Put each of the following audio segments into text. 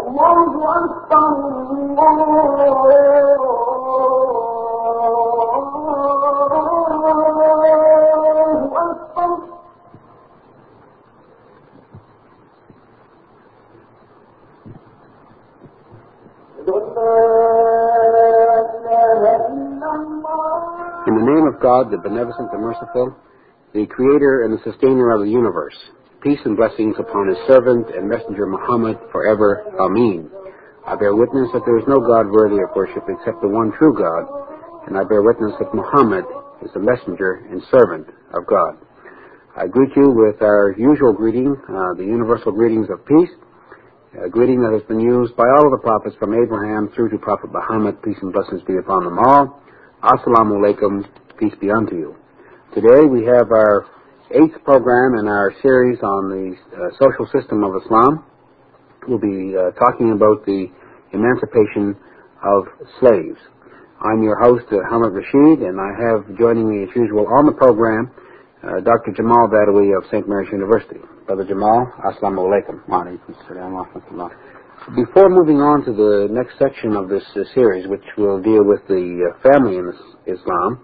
In the name of God, the Beneficent, the Merciful, the Creator and the Sustainer of the universe, peace and blessings upon His servant and messenger Muhammad forever. Ameen. I bear witness that there is no God worthy of worship except the one true God, and I bear witness that Muhammad is the messenger and servant of God. I greet you with our usual greeting, the universal greetings of peace, a greeting that has been used by all of the prophets from Abraham through to Prophet Muhammad, peace and blessings be upon them all. Assalamu alaikum, peace be unto you. Today we have our 8th program in our series on the social system of Islam. We'll be talking about the emancipation of slaves. I'm your host, Hamid Rashid, and I have joining me as usual on the program Dr. Jamal Badawi of St. Mary's University. Brother Jamal, assalamu alaikum. Wa alaikum assalam wa rahmatullah. Before moving on to the next section of this series, which will deal with the family in Islam,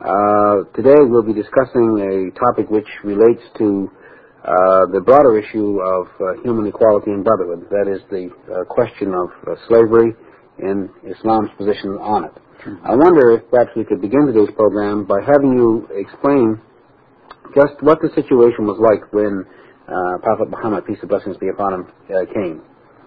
today we'll be discussing a topic which relates to the broader issue of human equality and brotherhood. That is the question of slavery and Islam's position on it. I wonder if perhaps we could begin today's program by having you explain just what the situation was like when Prophet Muhammad, peace and blessings be upon him, came.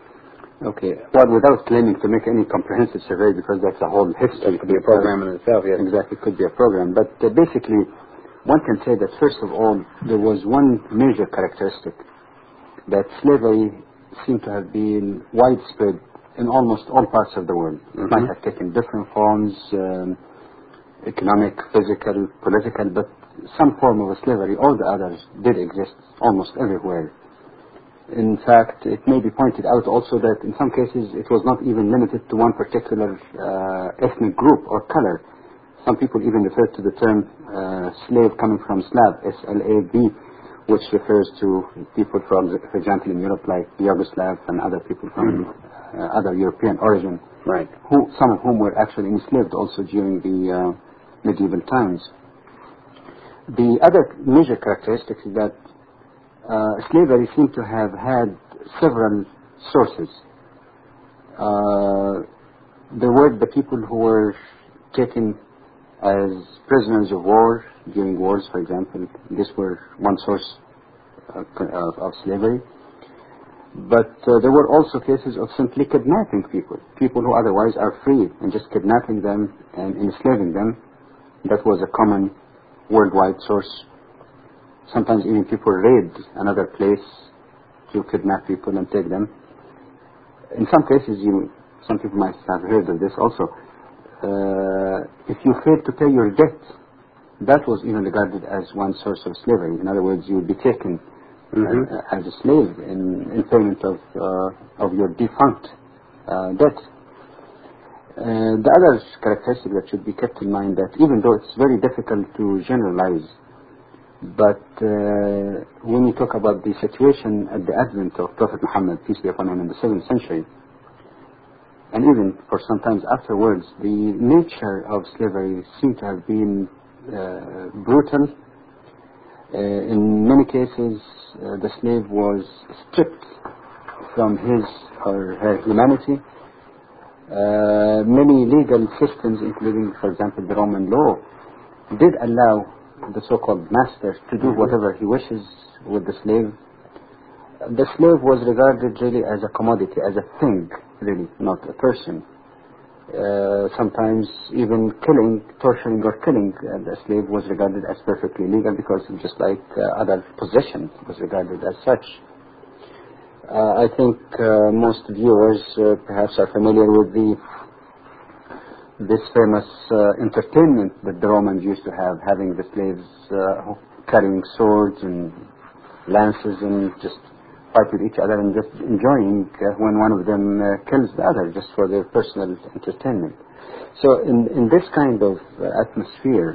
Okay. Well, without claiming to make any comprehensive survey, because that's a whole history. It could be a program in itself, yes. Exactly, it could be a program. But basically, one can say that, first of all, there was one major characteristic, that slavery seemed to have been widespread in almost all parts of the world. It might have taken different forms, economic, physical, political, but some form of slavery, all the others, did exist almost everywhere. In fact, it may be pointed out also that in some cases it was not even limited to one particular ethnic group or color. Some people even refer to the term slave coming from Slav, S-L-A-V, which refers to people from, for example, in Europe, like Yugoslav and other people from other European origin, right? Some of whom were actually enslaved also during the medieval times. The other major characteristic is that slavery seemed to have had several sources. There were the people who were taken as prisoners of war during wars, for example. This were one source of slavery. But there were also cases of simply kidnapping people who otherwise are free, and just kidnapping them and enslaving them. That was a common worldwide source. Sometimes even people raid another place to kidnap people and take them. In some cases, some people might have heard of this also. If you failed to pay your debt, that was even regarded as one source of slavery. In other words, you would be taken as a slave in payment of your defunct debt. The other characteristic that should be kept in mind, that even though it's very difficult to generalize, but when you talk about the situation at the advent of Prophet Muhammad, peace be upon him, in the 7th century, and even for some times afterwards, the nature of slavery seemed to have been brutal. In many cases, the slave was stripped from his or her humanity. Many legal systems, including, for example, the Roman law, did allow the so-called master to do whatever he wishes with the slave. The slave was regarded really as a commodity, as a thing, really, not a person. Sometimes even torturing or killing the slave was regarded as perfectly legal, because just like other possession was regarded as such. I think most viewers perhaps are familiar with this famous entertainment that the Romans used to have, having the slaves carrying swords and lances and just fight with each other and just enjoying when one of them kills the other, just for their personal entertainment. So in this kind of atmosphere,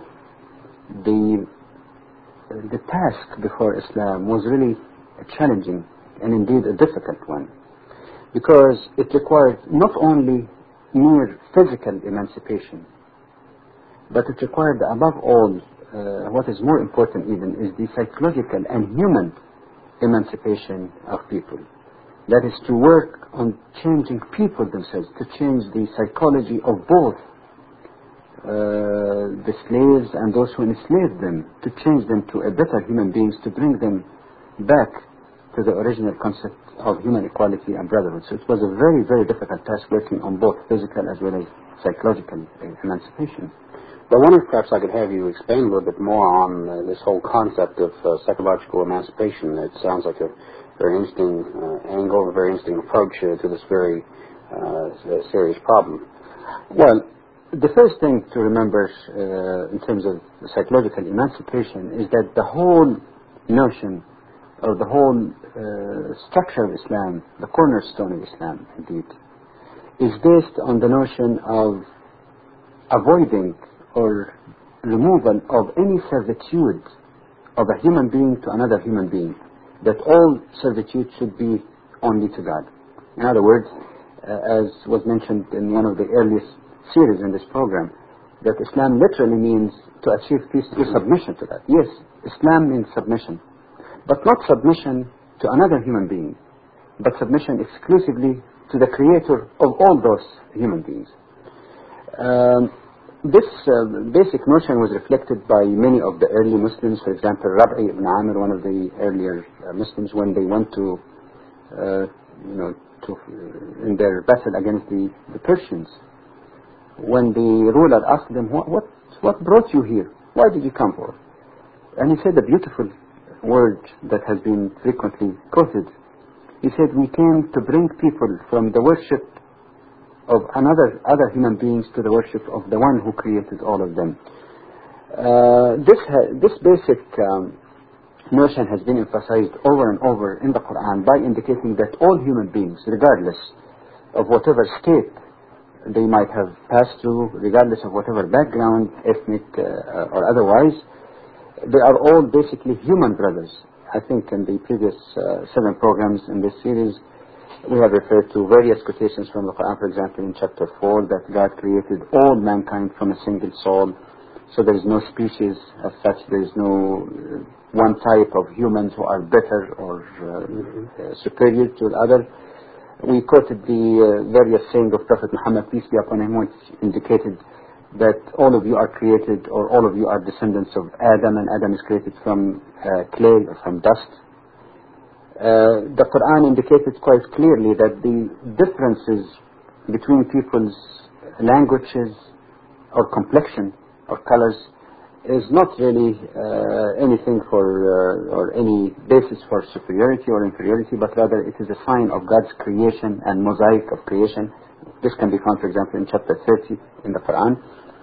the task before Islam was really challenging and indeed a difficult one. because it required not only mere physical emancipation, but it required above all, what is more important even, is the psychological and human emancipation of people. That is to work on changing people themselves, to change the psychology of both the slaves and those who enslaved them, to change them to a better human beings, to bring them back to the original concept of human equality and brotherhood. So it was a very, very difficult task working on both physical as well as psychological emancipation. But I wonder if perhaps I could have you expand a little bit more on this whole concept of psychological emancipation. It sounds like a very interesting angle, a very interesting approach to this very serious problem. Well, the first thing to remember in terms of psychological emancipation is that the whole notion or the whole structure of Islam, the cornerstone of Islam indeed, is based on the notion of avoiding or removal of any servitude of a human being to another human being, that all servitude should be only to God. In other words, as was mentioned in one of the earliest series in this program, that Islam literally means to achieve peace through submission to God. Yes, Islam means submission, but not submission to another human being, but submission exclusively to the creator of all those human beings. This basic notion was reflected by many of the early Muslims. For example, Rabi ibn Amir, one of the earlier Muslims, when they went to in their battle against the Persians, when the ruler asked them, what brought you here? Why did you come for? And he said a beautiful word that has been frequently quoted. He said, we came to bring people from the worship of other human beings to the worship of the one who created all of them. This basic notion has been emphasized over and over in the Quran by indicating that all human beings, regardless of whatever state they might have passed through, regardless of whatever background, ethnic or otherwise, they are all basically human brothers. I think in the previous 7 programs in this series, we have referred to various quotations from the Quran. For example, in chapter 4, that God created all mankind from a single soul. So there is no species as such. There is no one type of humans who are better or superior to the other. We quoted the various sayings of Prophet Muhammad, peace be upon him, which indicated that all of you are created, or all of you are descendants of Adam, and Adam is created from clay or from dust. The Quran indicated quite clearly that the differences between people's languages or complexion or colors is not really anything or any basis for superiority or inferiority, but rather it is a sign of God's creation and mosaic of creation. This can be found, for example, in chapter 30 in the Quran.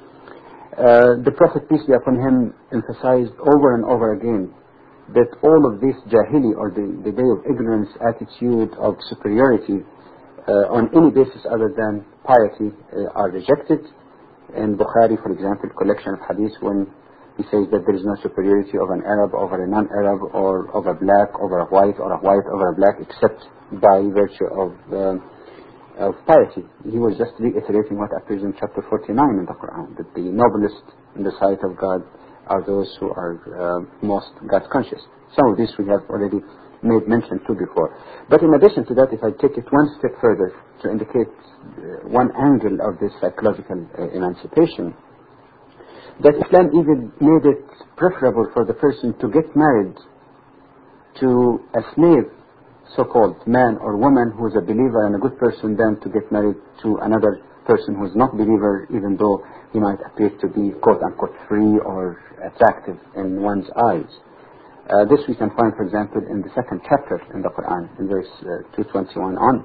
The Prophet, peace be upon him, emphasized over and over again that all of this jahili, or the day of ignorance attitude of superiority on any basis other than piety are rejected. In Bukhari, for example, collection of hadith, when he says that there is no superiority of an Arab over a non-Arab, or of a black over a white, or a white over a black, except by virtue of piety. He was just reiterating what appears in chapter 49 in the Quran, that the noblest in the sight of God are those who are most God conscious. Some of this we have already made mention to before. But in addition to that, if I take it one step further to indicate one angle of this psychological emancipation, that Islam even made it preferable for the person to get married to a slave, so-called man or woman who is a believer and a good person, than to get married to another person who is not believer, even though he might appear to be quote-unquote free or attractive in one's eyes. This we can find, for example, in the 2nd chapter in the Quran, in verse 221 on.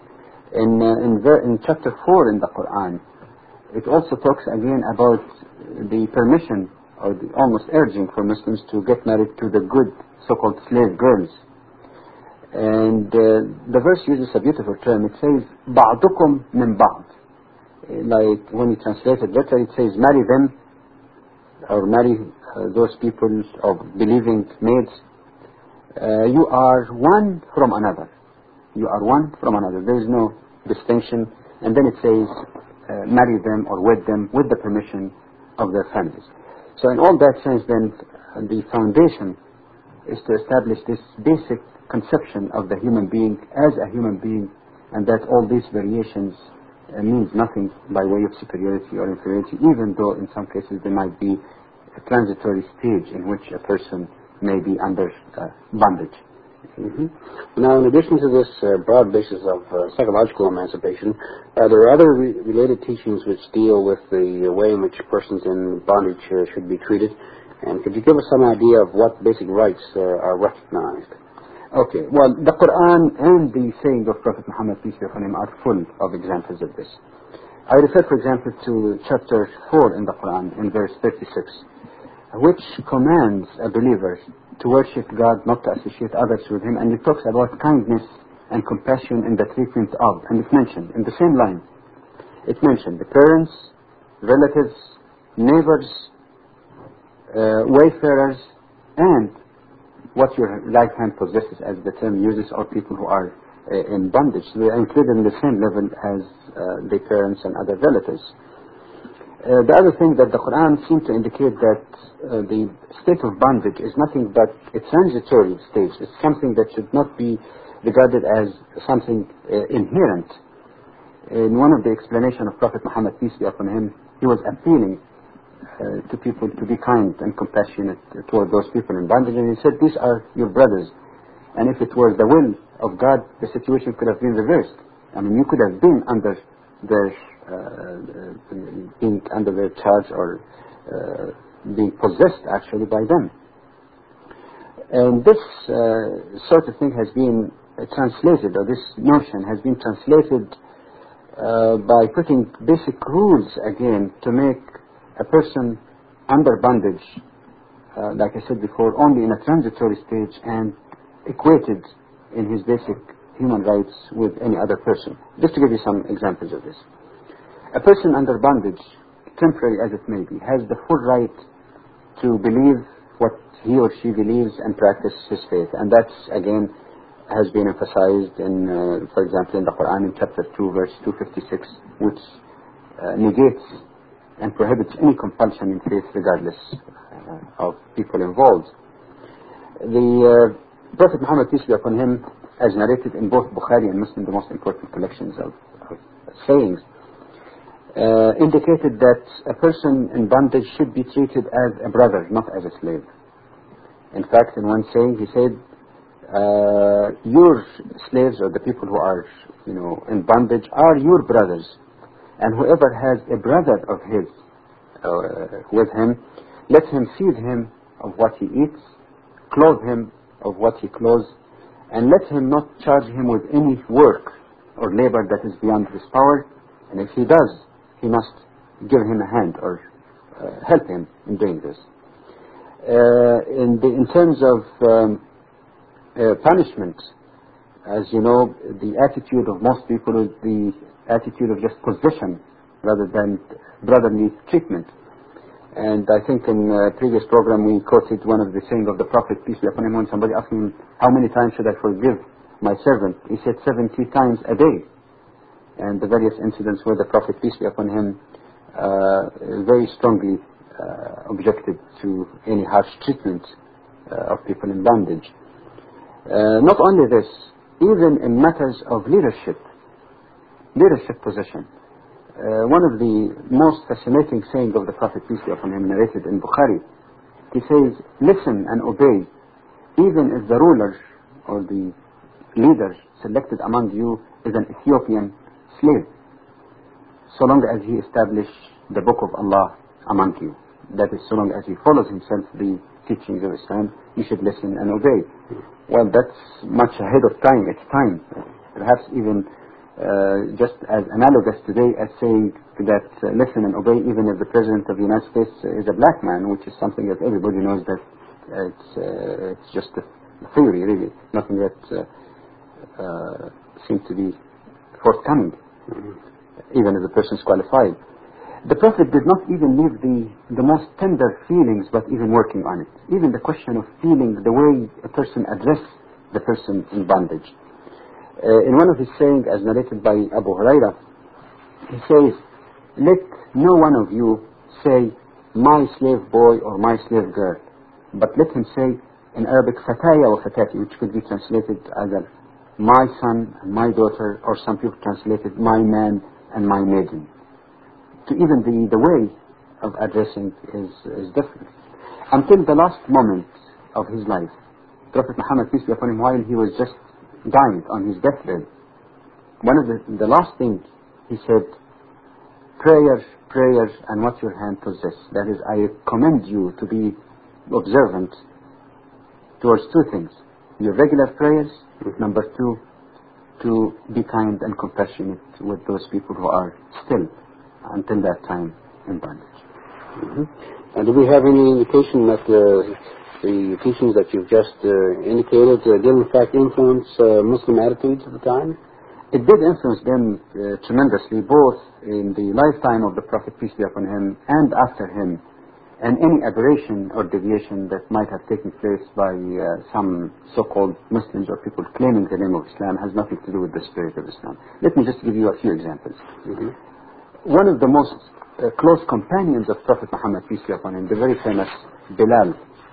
In chapter 4 in the Quran, it also talks again about the permission, or the almost urging for Muslims to get married to the good so-called slave girls. And the verse uses a beautiful term. It says, بَعْضُكُمْ مِنْ بَعْضٍ. Like when you translate it literally, it says, marry them, or marry those people of believing maids. You are one from another. you are one from another. There is no distinction. And then it says, marry them or wed them with the permission of their families. So in all that sense, then, the foundation is to establish this basic conception of the human being as a human being, and that all these variations means nothing by way of superiority or inferiority, even though in some cases there might be a transitory stage in which a person may be under bondage. Mm-hmm. Now, in addition to this broad basis of psychological emancipation, there are other related teachings which deal with the way in which persons in bondage should be treated. And could you give us some idea of what basic rights are recognized? Okay. Well, the Quran and the saying of Prophet Muhammad, peace be upon him, are full of examples of this. I refer, for example, to chapter 4 in the Quran, in verse 36, which commands a believer to worship God, not to associate others with him, and it talks about kindness and compassion in the treatment of, and it's mentioned in the same line. It mentioned the parents, relatives, neighbors, wayfarers, and what your right hand possesses, as the term uses, or people who are in bondage. So they are included in the same level as the parents and other relatives. The other thing that the Quran seems to indicate that the state of bondage is nothing but a transitory stage. It's something that should not be regarded as something inherent. In one of the explanations of Prophet Muhammad, peace be upon him, he was appealing to people to be kind and compassionate toward those people in bondage, and he said, these are your brothers, and if it were the will of God, the situation could have been reversed. I mean, you could have been under their being under their charge, or being possessed actually by them. And this sort of thing has been translated, or this notion has been translated by putting basic rules again to make a person under bondage, like I said before, only in a transitory stage and equated in his basic human rights with any other person. Just to give you some examples of this. A person under bondage, temporary as it may be, has the full right to believe what he or she believes and practice his faith. And that's, again, has been emphasized in, for example, in the Quran in chapter 2, verse 256, which negates and prohibits any compulsion in faith regardless of people involved. The Prophet Muhammad, peace be upon him, as narrated in both Bukhari and Muslim, the most important collections of sayings, indicated that a person in bondage should be treated as a brother, not as a slave. In fact, in one saying, he said, your slaves, or the people who are, in bondage, are your brothers. And whoever has a brother of his with him, let him feed him of what he eats, clothe him of what he clothes, and let him not charge him with any work or labor that is beyond his power. And if he does, he must give him a hand or help him in doing this. In terms of punishment, as you know, the attitude of most people is the attitude of just possession rather than brotherly treatment. And I think in a previous program we quoted one of the saying of the Prophet, peace be upon him, when somebody asked him, how many times should I forgive my servant? He said 70 times a day. And the various incidents where the Prophet, peace be upon him, very strongly objected to any harsh treatment of people in bondage. Not only this, even in matters of leadership position. One of the most fascinating sayings of the Prophet, peace be upon him, narrated in Bukhari, he says, listen and obey, even if the ruler or the leader selected among you is an Ethiopian slave, so long as he establish the book of Allah among you. That is, so long as he follows himself the teachings of Islam, you should listen and obey. Well, that's much ahead of time. It's time. Perhaps even just as analogous today as saying that listen and obey even if the President of the United States is a black man, which is something that everybody knows that it's just a theory, really. Nothing that seems to be forthcoming, even if the person is qualified. The Prophet did not even leave the most tender feelings, but even working on it. Even the question of feeling, the way a person addresses the person in bondage. In one of his sayings, as narrated by Abu Hurairah, he says, let no one of you say, my slave boy or my slave girl, but let him say in Arabic, fataya wa fatati, which could be translated either my son and my daughter, or some people translated my man and my maiden. To even the way of addressing is different. Until the last moment of his life, Prophet Muhammad, peace be upon him, while he was just dying on his deathbed, one of the last things he said, prayers, prayers, and what your hand possess. That is, I commend you to be observant towards two things. Your regular prayers, number two, to be kind and compassionate with those people who are still, until that time, in bondage. And do we have any indication that the teachings that you've just indicated did in fact influence Muslim attitudes at the time? It did influence them tremendously, both in the lifetime of the Prophet, peace be upon him, and after him. And any aberration or deviation that might have taken place by some so-called Muslims or people claiming the name of Islam has nothing to do with the spirit of Islam. Let me just give you a few examples. One of the most close companions of Prophet Muhammad, peace be upon him, the very famous Bilal,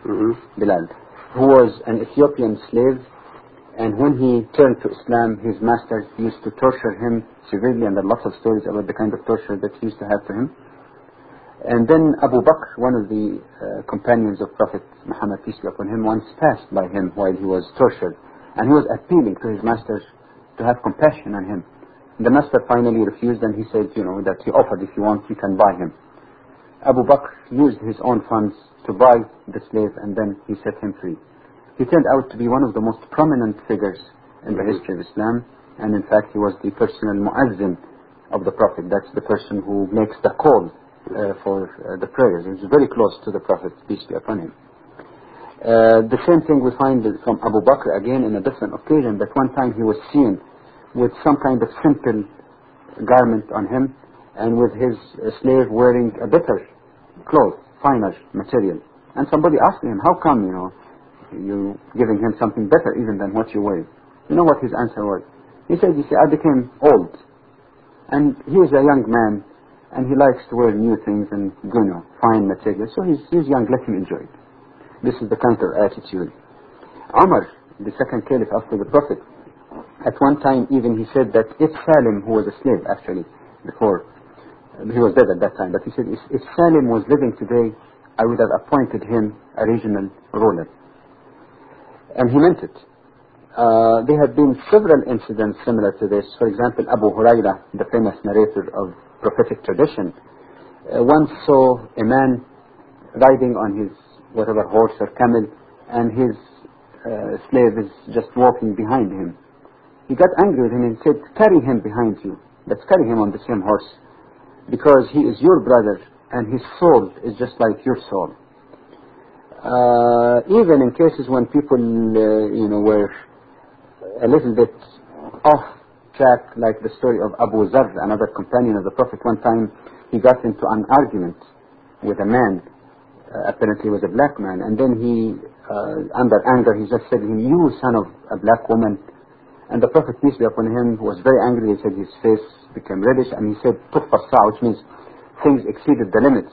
who was an Ethiopian slave, and when he turned to Islam, his master used to torture him severely, and there are lots of stories about the kind of torture that he used to have to him. And then Abu Bakr, one of the companions of Prophet Muhammad, peace be upon him, once passed by him while he was tortured, and he was appealing to his master to have compassion on him. The master finally refused, and he said, that he offered, if you want, you can buy him. Abu Bakr used his own funds to buy the slave, and then he set him free. He turned out to be one of the most prominent figures in the history of Islam, and in fact he was the personal muazzin of the Prophet. That's the person who makes the call for the prayers. He was very close to the Prophet, peace be upon him. The same thing we find from Abu Bakr again in a different occasion, that one time he was seen with some kind of simple garment on him, and with his slave wearing a better cloth, finer material. And somebody asked him, how come, you're giving him something better even than what you wear? You know what his answer was? He said, I became old, and he is a young man, and he likes to wear new things and, fine material. So he's young, let him enjoy it. This is the counter attitude. Umar, the second caliph after the Prophet, at one time even he said that if Salim, who was a slave actually before, he was dead at that time, but he said if Salim was living today, I would have appointed him a regional ruler. And he meant it. There have been several incidents similar to this. For example, Abu Hurairah, the famous narrator of prophetic tradition, once saw a man riding on his whatever horse or camel, and his slave is just walking behind him. He got angry with him and said, carry him behind you. Let's carry him on the same horse, because he is your brother and his soul is just like your soul. Even in cases when people were a little bit off track, like the story of Abu Zar, another companion of the Prophet. One time he got into an argument with a man, apparently he was a black man, and then he under anger he just said, you son of a black woman. And the Prophet, peace be upon him, was very angry. He said his face became reddish, and he said tuffa sa, which means things exceeded the limits.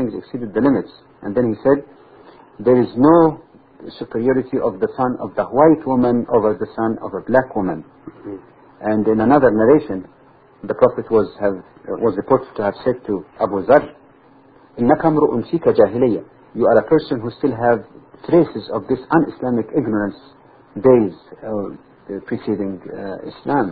And then he said, there is no superiority of the son of the white woman over the son of a black woman. And in another narration, the Prophet was reported to have said to Abu Zar, إِنَّكَ امْرُؤٌ فِيكَ جَاهِلِيَّةٌ, you are a person who still have traces of this un-Islamic ignorance days preceding Islam.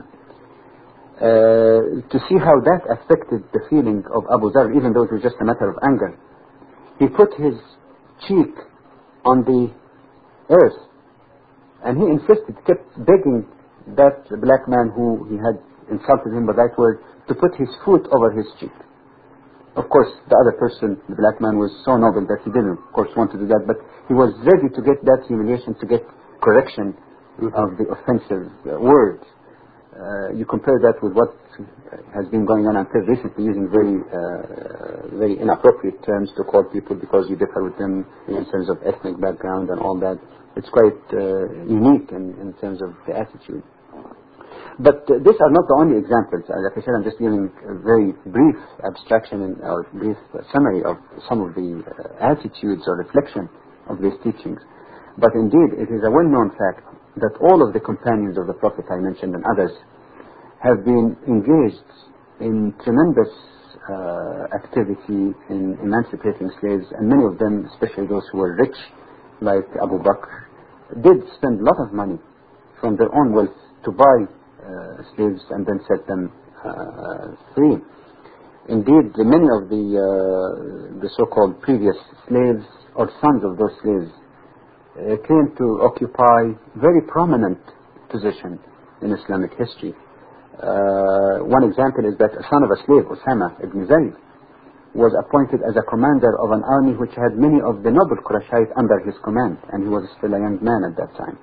To see how that affected the feeling of Abu Zar, even though it was just a matter of anger, he put his cheek on the earth, and he insisted, kept begging that black man who he had insulted him by that word to put his foot over his cheek. Of course, the other person, the black man, was so noble that he didn't, of course, want to do that, but he was ready to get that humiliation, to get correction of the offensive word. You compare that with what has been going on until recently, using very inappropriate terms to call people because you differ with them in terms of ethnic background and all that. It's quite unique in terms of the attitude. But these are not the only examples. Like I said, I'm just giving a very brief abstraction or brief summary of some of the attitudes or reflection of these teachings. But indeed, it is a well-known fact that all of the companions of the Prophet I mentioned and others have been engaged in tremendous activity in emancipating slaves, and many of them, especially those who were rich, like Abu Bakr, did spend a lot of money from their own wealth to buy slaves and then set them free. Indeed, many of the so-called previous slaves or sons of those slaves came to occupy very prominent position in Islamic history. One example is that a son of a slave, Usama ibn Zayd, was appointed as a commander of an army which had many of the noble Qurayshite under his command, and he was still a young man at that time.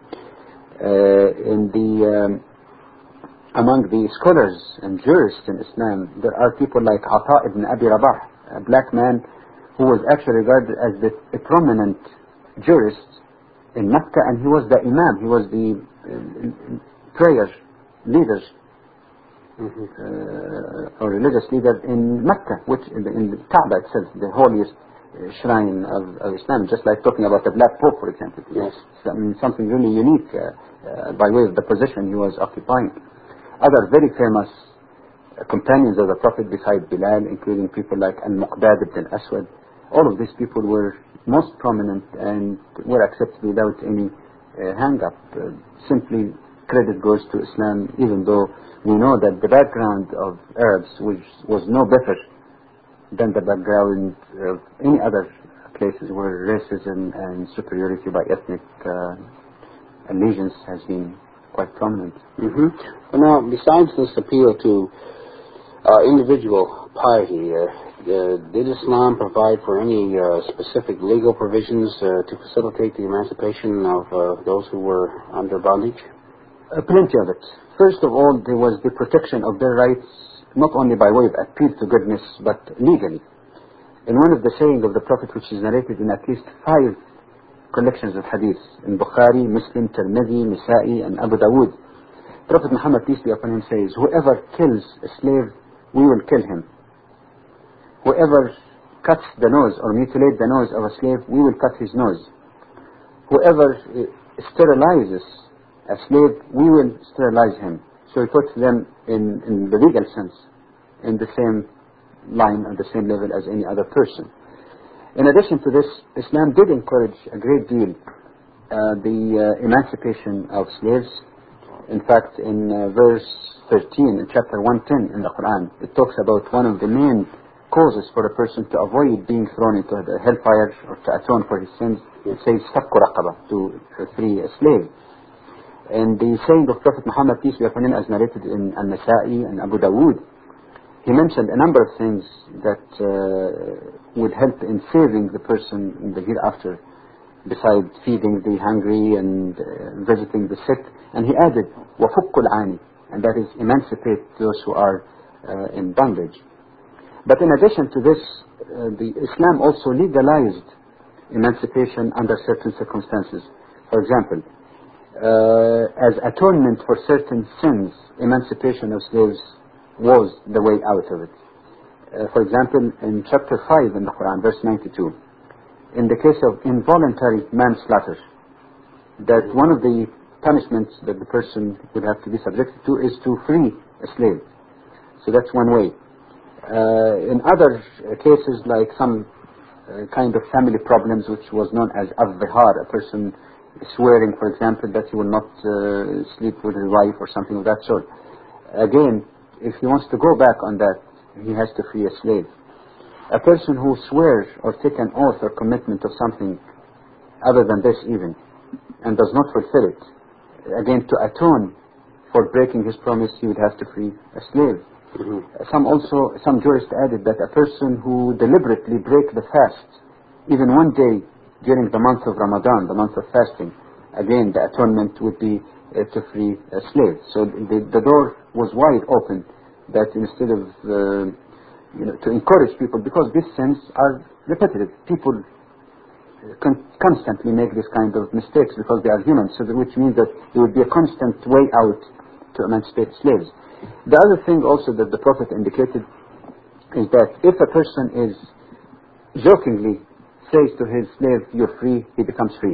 Among the scholars and jurists in Islam, there are people like Ata ibn Abi Rabah, a black man who was actually regarded as a prominent jurist in Mecca, and he was the imam, he was the prayer leader or religious leader in Mecca, which in the Kaaba itself, the holiest shrine of Islam, just like talking about the Black Pope, for example. Yes. I mean, something really unique by way of the position he was occupying. Other very famous companions of the Prophet besides Bilal, including people like Al-Muqdad ibn al-Aswad, all of these people were most prominent and were accepted without any hang-up. Simply credit goes to Islam, even though we know that the background of Arabs was no better than the background of any other places where racism and superiority by ethnic allegiance has been quite prominent. Well, now, besides this appeal to individual piety, did Islam provide for any specific legal provisions to facilitate the emancipation of those who were under bondage? Plenty of it. First of all, there was the protection of their rights, not only by way of appeal to goodness, but legally. In one of the sayings of the Prophet, which is narrated in at least 5 collections of hadiths, in Bukhari, Muslim, Tirmidhi, Nisa'i, and Abu Dawood, Prophet Muhammad, peace be upon him, says, whoever kills a slave, we will kill him. Whoever cuts the nose or mutilates the nose of a slave, we will cut his nose. Whoever sterilizes a slave, we will sterilize him. So he puts them in the legal sense in the same line or the same level as any other person. In addition to this, Islam did encourage a great deal the emancipation of slaves. In fact, in verse 13 in chapter 110 in the Quran, it talks about one of the main causes for a person to avoid being thrown into the hellfire or to atone for his sins. It says fakku raqaba, to free a slave. And the saying of Prophet Muhammad, peace be upon him, as narrated in An-Nasa'i and Abu Dawood, he mentioned a number of things that would help in saving the person in the hereafter, besides feeding the hungry and visiting the sick. And he added, وَفُكُّ الْعَانِ, and that is emancipate those who are in bondage. But in addition to this, the Islam also legalized emancipation under certain circumstances. For example, as atonement for certain sins, emancipation of slaves was the way out of it. For example, in chapter 5 in the Quran, verse 92, in the case of involuntary manslaughter, that one of the punishments that the person would have to be subjected to is to free a slave. So that's one way. In other cases, like some kind of family problems, which was known as al-zihar, a person swearing, for example, that he will not sleep with his wife or something of that sort. Again, if he wants to go back on that, he has to free a slave. A person who swears or takes an oath or commitment of something other than this even, and does not fulfill it, again, to atone for breaking his promise, he would have to free a slave. Some jurists added that a person who deliberately break the fast, even one day during the month of Ramadan, the month of fasting, again, the atonement would be to free a slave. So the door was wide open, that instead of to encourage people, because these sins are repetitive. People constantly make this kind of mistakes because they are human, so which means that there would be a constant way out to emancipate slaves. The other thing also that the Prophet indicated is that if a person is jokingly says to his slave, "You're free," he becomes free.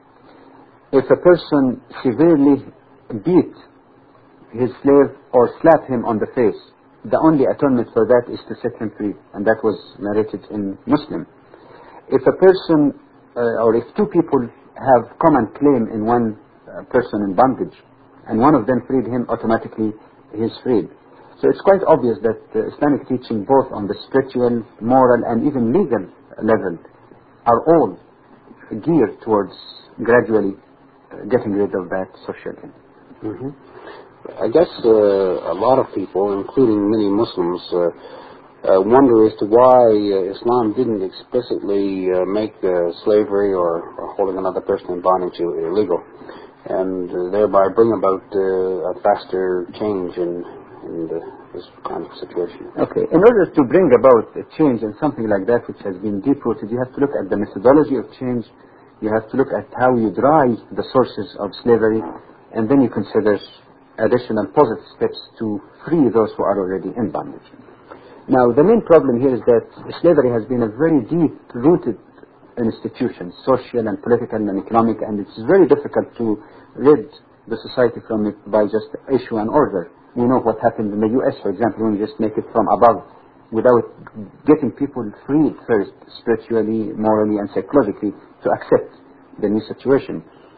If a person severely beat his slave or slap him on the face, the only atonement for that is to set him free, and that was narrated in Muslim. If a person or if two people have common claim in one person in bondage, and one of them freed him, automatically he is freed. So it's quite obvious that Islamic teaching, both on the spiritual, moral, and even legal level, are all geared towards gradually getting rid of that social thing. Mm-hmm. I guess a lot of people, including many Muslims, wonder as to why Islam didn't explicitly make slavery or holding another person in bondage illegal, and thereby bring about a faster change in this kind of situation. Okay, in order to bring about a change in something like that which has been deep-rooted, you have to look at the methodology of change, you have to look at how you dry the sources of slavery, and then you consider additional positive steps to free those who are already in bondage. Now, the main problem here is that slavery has been a very deep-rooted institution, social and political and economic, and it's very difficult to rid the society from it by just issue an order. We know what happened in the U.S., for example, when you just make it from above without getting people freed first, spiritually, morally, and psychologically, to accept the new situation.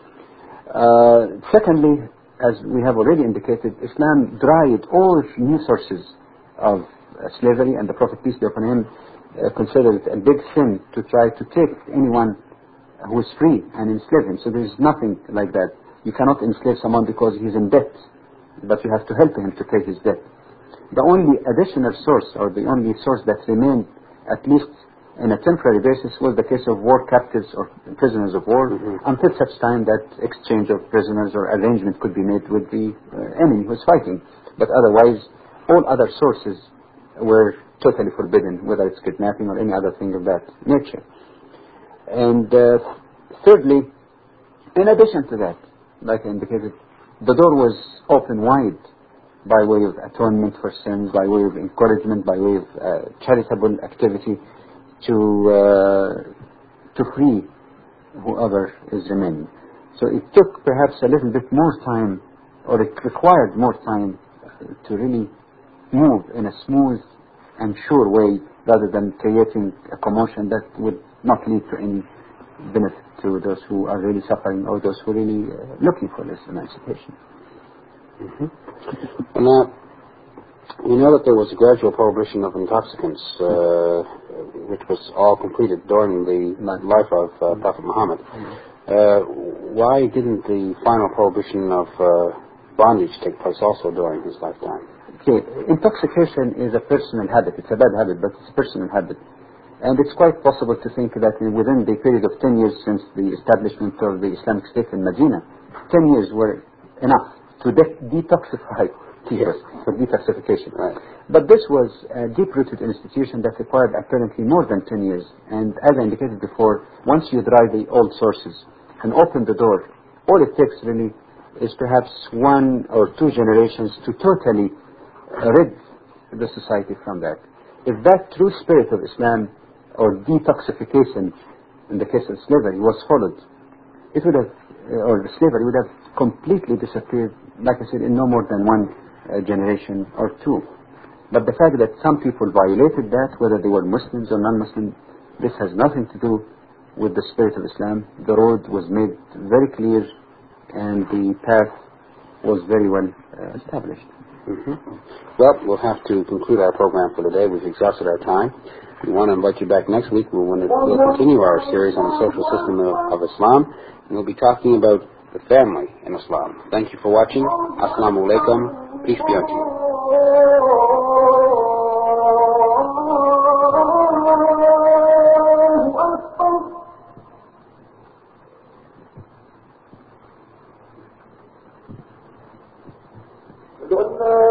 Secondly, as we have already indicated, Islam dried all new sources of slavery, and the Prophet, peace be upon him, considered it a big sin to try to take anyone who is free and enslave him. So there is nothing like that. You cannot enslave someone because he's in debt, but you have to help him to pay his debt. The only additional source, or the only source that remained, at least in a temporary basis, was the case of war captives or prisoners of war, until such time that exchange of prisoners or arrangement could be made with the enemy who is fighting. But otherwise, all other sources were totally forbidden, whether it's kidnapping or any other thing of that nature. And thirdly, in addition to that, like I indicated, the door was open wide by way of atonement for sins, by way of encouragement, by way of charitable activity to free whoever is remaining. So it took perhaps a little bit more time, or it required more time to really move in a smooth and sure way, rather than creating a commotion that would not lead to any benefit to those who are really suffering or those who are really looking for this emancipation. And now, we know that there was a gradual prohibition of intoxicants, which was all completed during the life of Prophet Muhammad. Why didn't the final prohibition of bondage take place also during his lifetime? Okay, intoxication is a personal habit. It's a bad habit, but it's a personal habit. And it's quite possible to think that within the period of 10 years since the establishment of the Islamic State in Medina, 10 years were enough to detoxify people, for detoxification. Right. But this was a deep-rooted institution that required apparently more than 10 years. And as I indicated before, once you dry the old sources and open the door, all it takes really is perhaps 1 or 2 generations to totally rid the society from that. If that true spirit of Islam, or detoxification in the case of slavery, was followed, it would have, or the slavery would have completely disappeared, like I said, in no more than 1 generation or 2. But the fact that some people violated that, whether they were Muslims or non-Muslim, this has nothing to do with the spirit of Islam. The road was made very clear, and the path was very well established. Well, we'll have to conclude our program for today. We've exhausted our time. We want to invite you back next week. We'll continue our series on the social system of Islam, and we'll be talking about the family in Islam. Thank you for watching. Assalamu alaikum. Peace be unto you. Allah